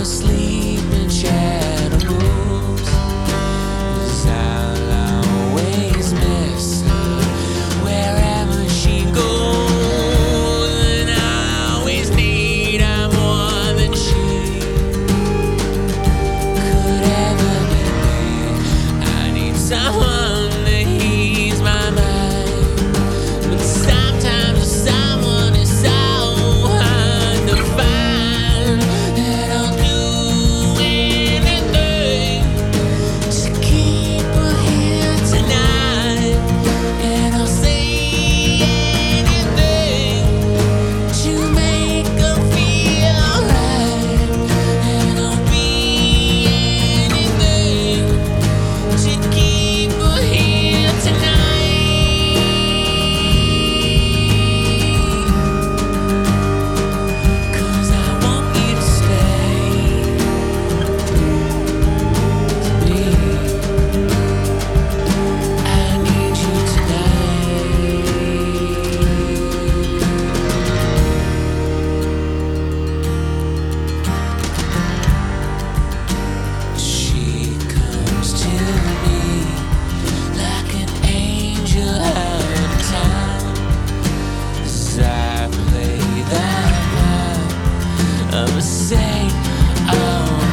sleeping shadow moves. 'Cause I'll always miss her wherever she goes, and I always need her more than she could ever be me. I need someone to ease my mind, but sometimes someone is so hard to find that I'll do anything to keep her here tonight, and I'll say anything to make her feel alright, and I'll be anything to keep her here tonight. 'Cause I want you to stay with me. I need you tonight. She comes to me like an angel out of time, as I play that part of a saint. Oh,